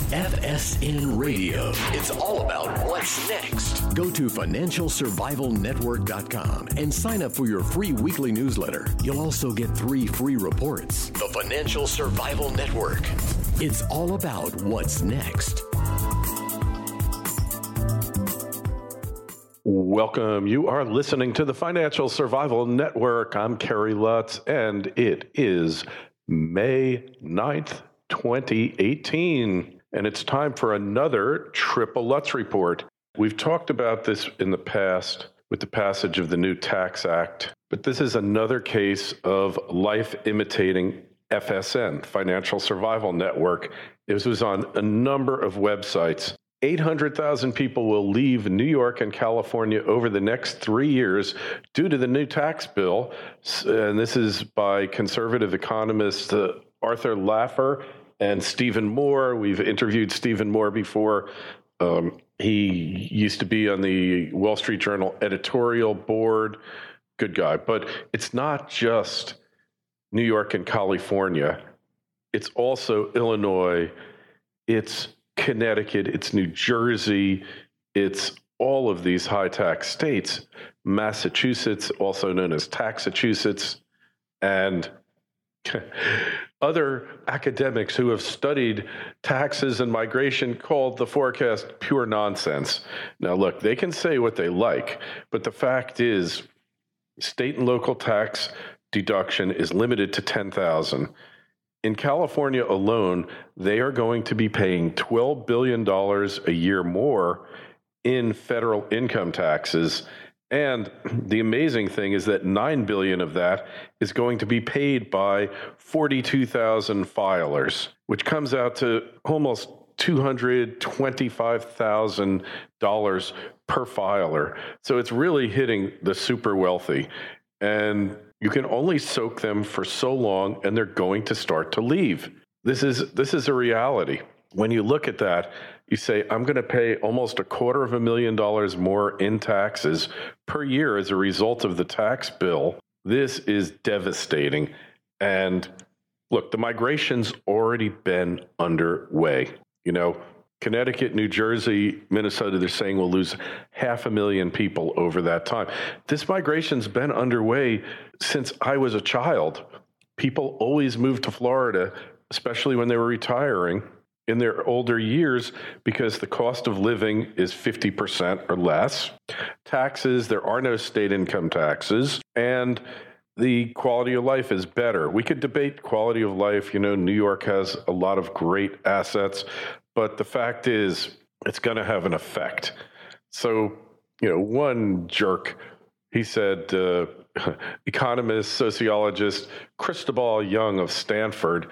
FSN Radio. It's all about what's next. Go to financialsurvivalnetwork.com and sign up for your free weekly newsletter. You'll also get 3 free reports. The Financial Survival Network. It's all about what's next. Welcome. You are listening to the Financial Survival Network. I'm Kerry Lutz, and it is May 9th, 2018. And it's time for another Triple Lutz Report. We've talked about this in the past with the passage of the new Tax Act, but this is another case of life imitating FSN, Financial Survival Network. This was on a number of websites. 800,000 people will leave New York and California over the next 3 years due to the new tax bill. And this is by conservative economists Arthur Laffer and Stephen Moore. We've interviewed Stephen Moore before. He used to be on the Wall Street Journal editorial board. Good guy. But it's not just New York and California. It's also Illinois. It's Connecticut. It's New Jersey. It's all of these high tax states. Massachusetts, also known as Taxachusetts, and other academics who have studied taxes and migration called the forecast pure nonsense. Now, look, they can say what they like, but the fact is state and local tax deduction is limited to $10,000. In California alone, they are going to be paying $12 billion a year more in federal income taxes. And the amazing thing is that $9 billion of that is going to be paid by 42,000 filers, which comes out to almost $225,000 per filer. So it's really hitting the super wealthy. And you can only soak them for so long, and they're going to start to leave. This is a reality. When you look at that, you say, I'm going to pay almost $250,000 more in taxes per year as a result of the tax bill. This is devastating. And look, the migration's already been underway. You know, Connecticut, New Jersey, Minnesota, they're saying we'll lose 500,000 people over that time. This migration's been underway since I was a child. People always moved to Florida, especially when they were retiring in their older years, because the cost of living is 50% or less. Taxes, there are no state income taxes, and the quality of life is better. We could debate quality of life. You know, New York has a lot of great assets, but the fact is it's going to have an effect. So, you know, one jerk, he said, economist, sociologist Cristobal Young of Stanford,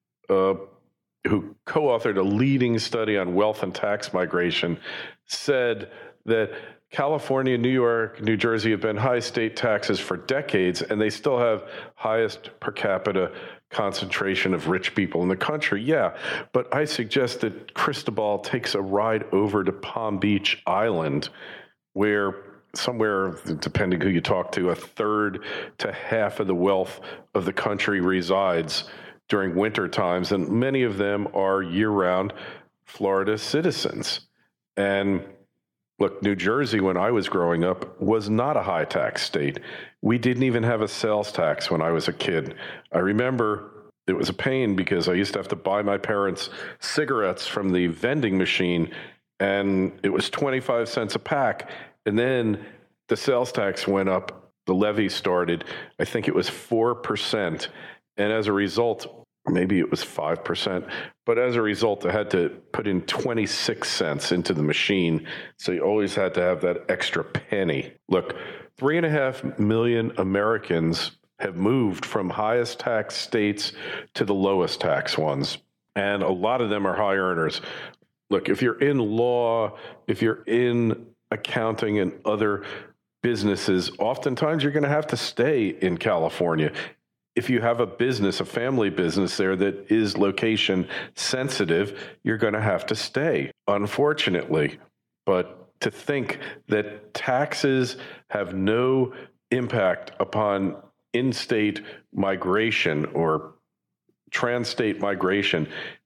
who co-authored a leading study on wealth and tax migration, said that California, New York, New Jersey have been high state taxes for decades, and they still have highest per capita concentration of rich people in the country. Yeah, but I suggest that Cristobal takes a ride over to Palm Beach Island, where somewhere, depending who you talk to, a third to half of the wealth of the country resides during winter times, and many of them are year-round Florida citizens. And look, New Jersey, when I was growing up, was not a high-tax state. We didn't even have a sales tax when I was a kid. I remember it was a pain because I used to have to buy my parents cigarettes from the vending machine, and it was 25 cents a pack. And then the sales tax went up. The levy started. I think it was 4%. And as a result, maybe it was 5%, but as a result, I had to put in 26 cents into the machine. So you always had to have that extra penny. Look, 3.5 million Americans have moved from highest tax states to the lowest tax ones. And a lot of them are high earners. Look, if you're in law, if you're in accounting and other businesses, oftentimes you're going to have to stay in California. If you have a business, a family business there that is location sensitive, you're going to have to stay, unfortunately. But to think that taxes have no impact upon in-state migration or trans-state migration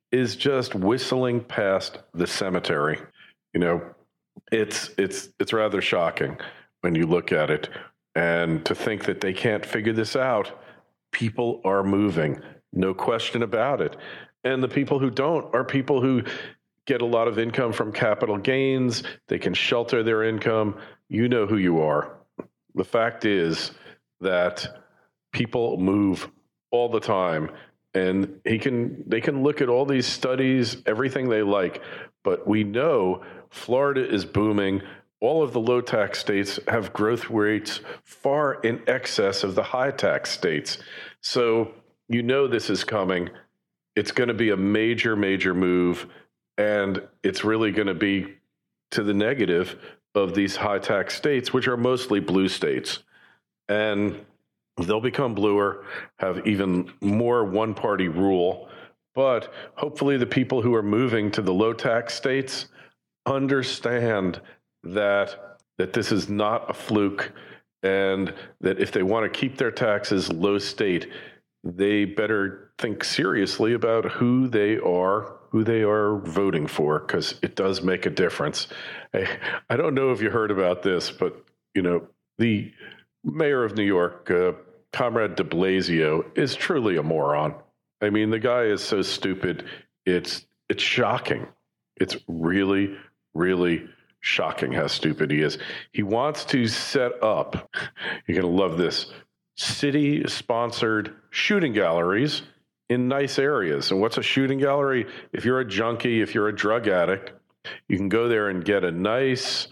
is just whistling past the cemetery. You know, it's rather shocking when you look at it, and to think that they can't figure this out. People are moving, no question about it. And the people who don't are people who get a lot of income from capital gains. They can shelter their income. You know who you are. The fact is that people move all the time, and they can look at all these studies, everything they like, but we know Florida is booming. All of the low tax states have growth rates far in excess of the high tax states. So you know this is coming. It's going to be a major, major move, and it's really going to be to the negative of these high tax states, which are mostly blue states. And they'll become bluer, have even more one-party rule. But hopefully the people who are moving to the low tax states understand that this is not a fluke, and that if they want to keep their taxes low state, they better think seriously about who they are voting for, because it does make a difference. I don't know if you heard about this, but you know, the mayor of New York, Comrade de Blasio, is truly a moron. I mean, the guy is so stupid. It's shocking. It's really, really shocking how stupid he is. He wants to set up, you're going to love this, city-sponsored shooting galleries in nice areas. And what's a shooting gallery? If you're a junkie, if you're a drug addict, you can go there and get a nice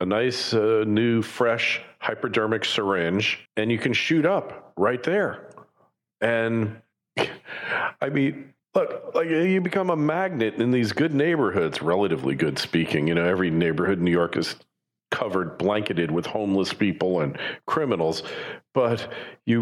new, fresh hypodermic syringe, and you can shoot up right there. And I mean, look, like, you become a magnet in these good neighborhoods, relatively good speaking. You know, every neighborhood in New York is covered, blanketed with homeless people and criminals, but you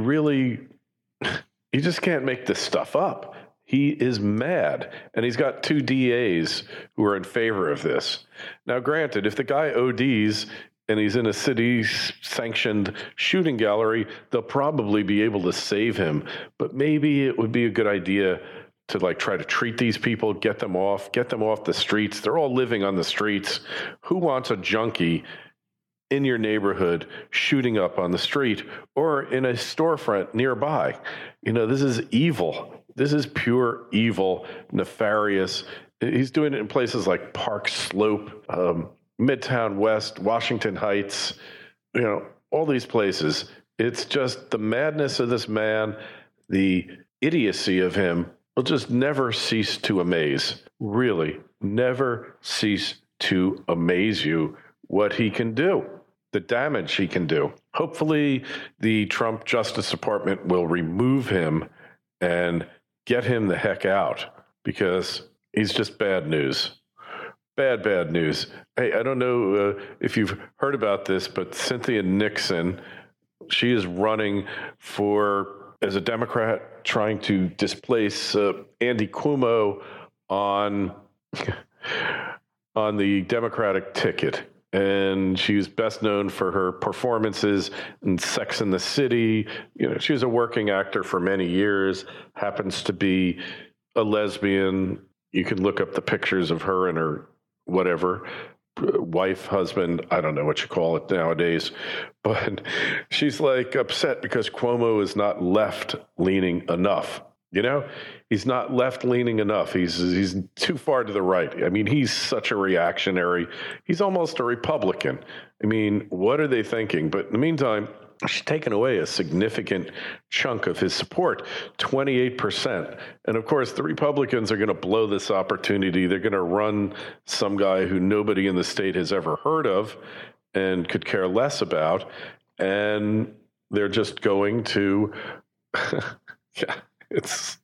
just can't make this stuff up. He is mad, and he's got two DAs who are in favor of this. Now, granted, if the guy ODs and he's in a city-sanctioned shooting gallery, they'll probably be able to save him. But maybe it would be a good idea to try to treat these people, get them off the streets. They're all living on the streets. Who wants a junkie in your neighborhood shooting up on the street or in a storefront nearby? You know, this is evil. This is pure evil, nefarious. He's doing it in places like Park Slope, Midtown West, Washington Heights, you know, all these places. It's just the madness of this man, the idiocy of him will just never cease to amaze. Really, never cease to amaze you what he can do, the damage he can do. Hopefully, the Trump Justice Department will remove him and get him the heck out, because he's just bad news. Bad news. Hey, I don't know if you've heard about this, but Cynthia Nixon, she is running as a Democrat, trying to displace Andy Cuomo on the Democratic ticket. And she's best known for her performances in Sex and the City. You know, she was a working actor for many years, happens to be a lesbian. You can look up the pictures of her and her whatever, wife, husband, I don't know what you call it nowadays. But she's upset because Cuomo is not left-leaning enough. You know, he's not left-leaning enough. He's too far to the right. I mean, he's such a reactionary. He's almost a Republican. I mean, what are they thinking? But in the meantime, she's taken away a significant chunk of his support, 28%. And of course, the Republicans are going to blow this opportunity. They're going to run some guy who nobody in the state has ever heard of and could care less about. And they're just going to, yeah. It's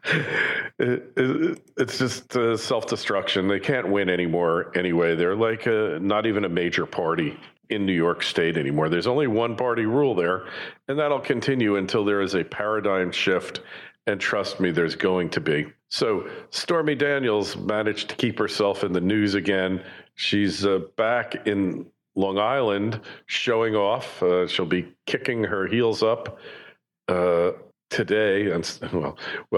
just self-destruction. They can't win anymore anyway. They're not even a major party in New York State anymore. There's only one party rule there, and that'll continue until there is a paradigm shift. And trust me, there's going to be. So Stormy Daniels managed to keep herself in the news again. She's back in Long Island showing off. She'll be kicking her heels up today, and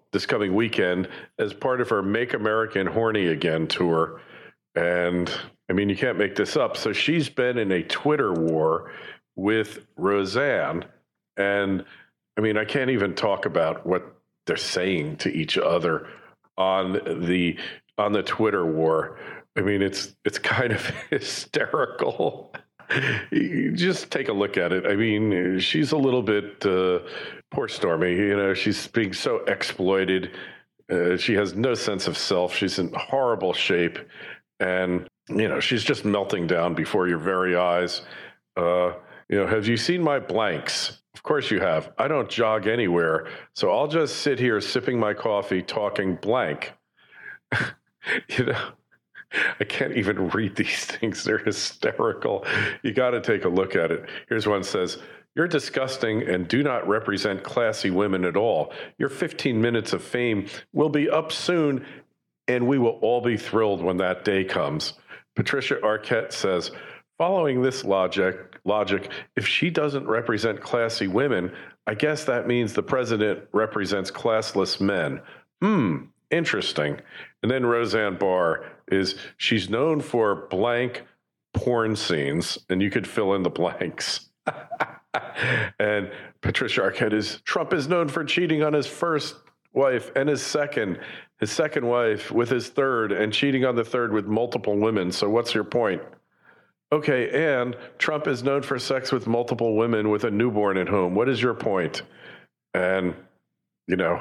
this coming weekend as part of her Make America Horny Again tour. And I mean, you can't make this up. So she's been in a Twitter war with Roseanne. And I mean, I can't even talk about what they're saying to each other on the Twitter war. I mean, it's kind of hysterical. You just take a look at it. I mean, she's a little bit, poor Stormy, you know, she's being so exploited. She has no sense of self. She's in horrible shape. And, you know, she's just melting down before your very eyes. You know, have you seen my blanks? Of course you have. I don't jog anywhere. So I'll just sit here sipping my coffee, talking blank. You know, I can't even read these things. They're hysterical. You got to take a look at it. Here's one that says, "You're disgusting and do not represent classy women at all. Your 15 minutes of fame will be up soon, and we will all be thrilled when that day comes." Patricia Arquette says, "Following this logic, if she doesn't represent classy women, I guess that means the president represents classless men. Interesting." And then Roseanne Barr she's known for blank porn scenes, and you could fill in the blanks. And Patricia Arquette Trump is known for cheating on his first wife and his second wife with his third, and cheating on the third with multiple women. So what's your point? Okay, and Trump is known for sex with multiple women with a newborn at home. What is your point? And, you know,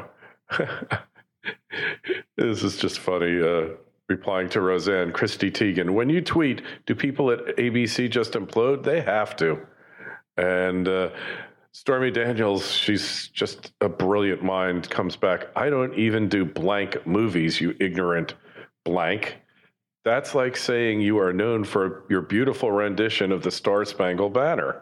this is just funny. Replying to Roseanne, Christy Teigen, "When you tweet, do people at ABC just implode? They have to." And Stormy Daniels, she's just a brilliant mind, comes back, "I don't even do blank movies, you ignorant blank. That's like saying you are known for your beautiful rendition of the Star-Spangled Banner."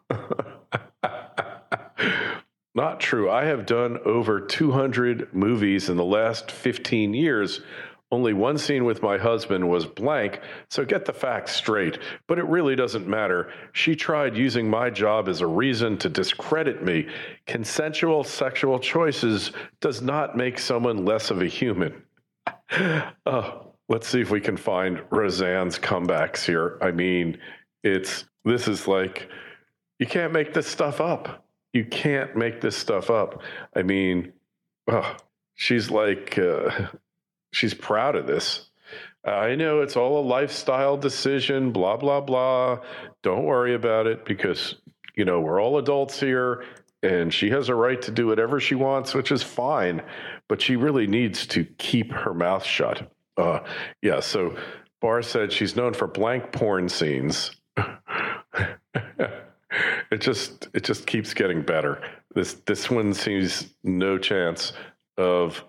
Not true. I have done over 200 movies in the last 15 years. Only one scene with my husband was blank, so get the facts straight. But it really doesn't matter. She tried using my job as a reason to discredit me. Consensual sexual choices does not make someone less of a human. Let's see if we can find Roseanne's comebacks here. I mean, this is like, you can't make this stuff up. You can't make this stuff up. I mean, she's like, she's proud of this. I know it's all a lifestyle decision, blah, blah, blah. Don't worry about it because, you know, we're all adults here and she has a right to do whatever she wants, which is fine. But she really needs to keep her mouth shut. Yeah, so Barr said she's known for blank porn scenes. It just keeps getting better. This one seems no chance of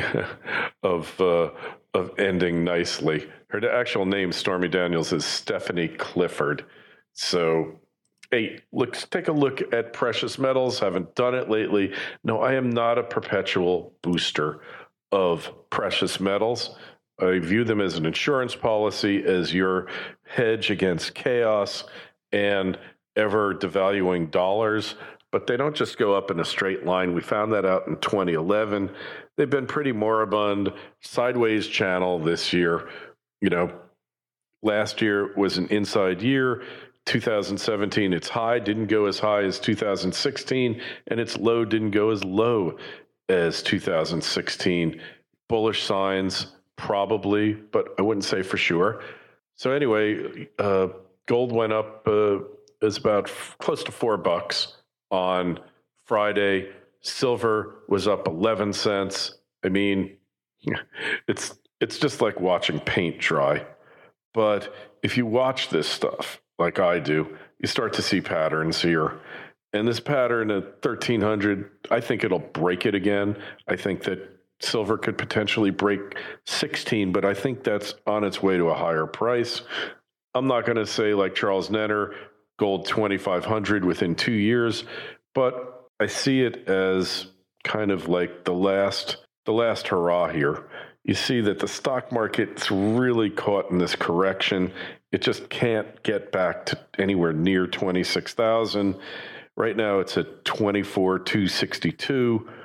ending nicely. Her actual name, Stormy Daniels, is Stephanie Clifford. So, hey, let's take a look at precious metals. Haven't done it lately. No, I am not a perpetual booster of precious metals. I view them as an insurance policy, as your hedge against chaos and ever devaluing dollars. But they don't just go up in a straight line. We found that out in 2011. They've been pretty moribund, sideways channel this year. You know, last year was an inside year. 2017, its high didn't go as high as 2016, and its low didn't go as low as 2016. Bullish signs, probably, but I wouldn't say for sure. So anyway, gold went up, is about close to $4 on Friday. Silver was up 11 cents. I mean, it's just like watching paint dry. But if you watch this stuff like I do, you start to see patterns here. And this pattern at 1,300, I think it'll break it again. I think that silver could potentially break 16, but I think that's on its way to a higher price. I'm not going to say like Charles Nenner, gold 2,500 within 2 years, but I see it as kind of like the last hurrah here. You see that the stock market's really caught in this correction. It just can't get back to anywhere near 26,000. Right now it's at 24,262.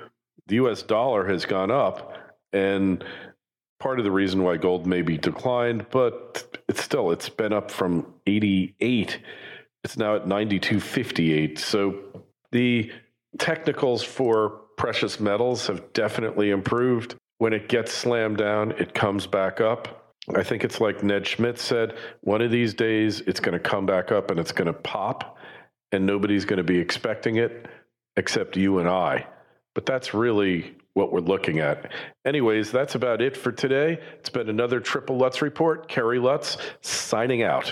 the U.S. dollar has gone up, and part of the reason why gold maybe declined, but it's been up from 88. It's now at 92.58. So the technicals for precious metals have definitely improved. When it gets slammed down, it comes back up. I think it's like Ned Schmidt said, one of these days it's going to come back up and it's going to pop, and nobody's going to be expecting it except you and I. But that's really what we're looking at. Anyways, that's about it for today. It's been another Triple Lutz Report. Kerry Lutz signing out.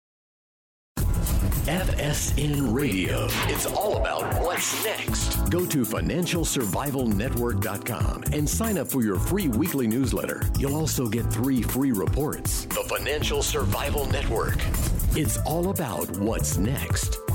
FSN Radio. It's all about what's next. Go to FinancialSurvivalNetwork.com and sign up for your free weekly newsletter. You'll also get 3 free reports. The Financial Survival Network. It's all about what's next.